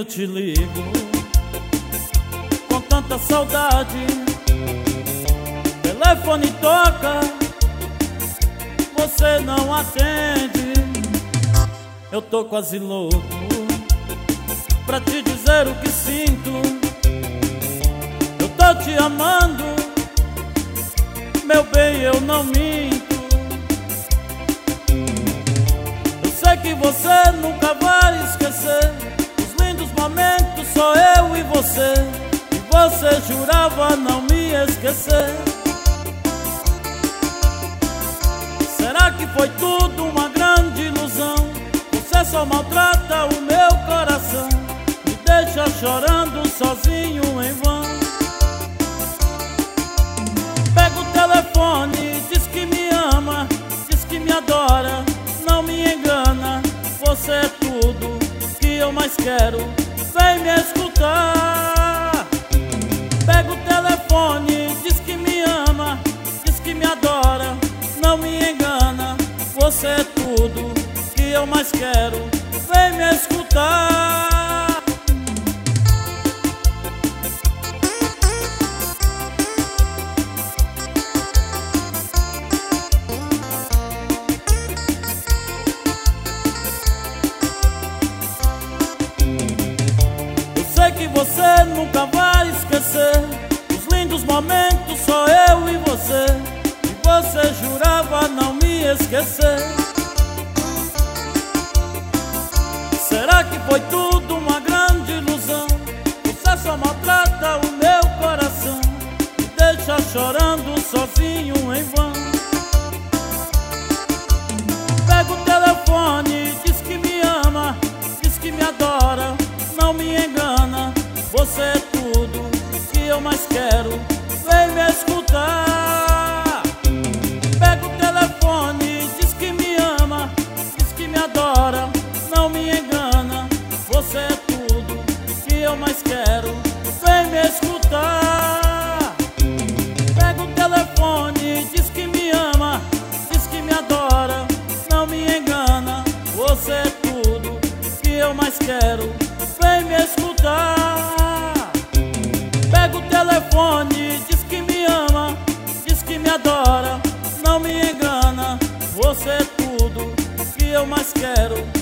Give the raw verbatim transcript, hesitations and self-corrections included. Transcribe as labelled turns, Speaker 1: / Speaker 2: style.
Speaker 1: te ligo com tanta saudade. Telefone toca, você não atende. Eu tô quase louco pra te dizer o que sinto. Eu tô te amando, meu bem, eu não minto. Eu sei que você nunca vai esquecer os lindos momentos, só eu e você. E você jurava não me esquecer. Será que foi tudo uma grande ilusão? Você só maltrata o meu coração, me deixa chorando sozinho em vão. Pega o telefone, diz que me ama, diz que me adora, não me engana. Você é tudo que eu mais quero, vem me escutar. Pega o telefone, diz que me ama, diz que me adora, não me engana. Você é tudo que eu mais quero, vem me escutar. Eu sei que você nunca vai esquecer os lindos momentos, só eu e você. E você jurava não me esquecer. Será que foi tudo uma grande ilusão? Você só maltrata o meu coração, me deixa chorando sozinho em vão. Pega o telefone, diz que me ama, diz que me adora, não me engana. Você é tudo que eu mais quero, vem me escutar. Pega o telefone, diz que me ama, diz que me adora, não me engana. Você é tudo que eu mais quero, vem me escutar. Pega o telefone, diz que me ama, diz que me adora, não me engana. Você é tudo que eu mais quero, vem me escutar. Pega o telefone, diz que me ama, diz que me adora, não me engana. Você é tudo que eu mais quero,